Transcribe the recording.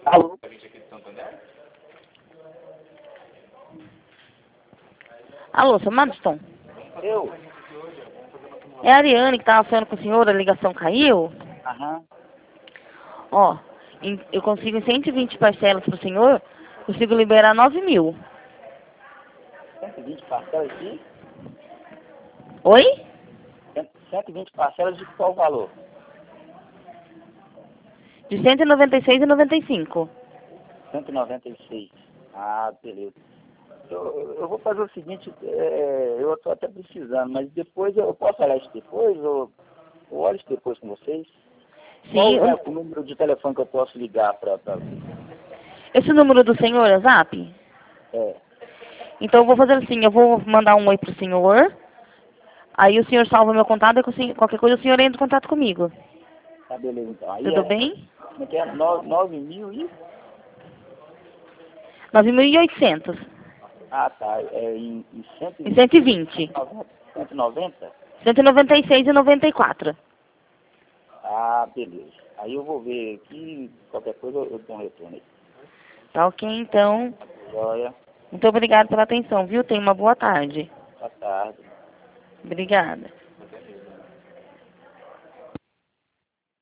Alô? Alô, seu Madison? Eu? É a Ariane que tava falando com o senhor, a ligação caiu? Aham. Ó, eu consigo em 120 parcelas pro senhor, consigo liberar 9.000. 120 parcelas de? Oi? 120 parcelas de qual valor? De 196,95. 196. Ah, beleza. Eu vou fazer o seguinte, eu estou até precisando, mas depois eu posso olhar isso depois ou olho isso depois com vocês? Sim, Qual é o número de telefone que eu posso ligar para... esse número do senhor é Zap? É, Então eu vou fazer assim, eu vou mandar um oi pro senhor, aí o senhor salva meu contato e qualquer coisa o senhor entra em contato comigo. tá beleza então. Aí Tudo bem? como é que é? 9.000 e... 9.800. Ah, tá. É em Em 120. 190? 196,94. Ah, beleza. Aí eu vou ver aqui, qualquer coisa eu dou um retorno aí. Tá ok, então. Joia. Muito obrigada pela atenção, viu? Tenha uma boa tarde. Boa tarde. Obrigada.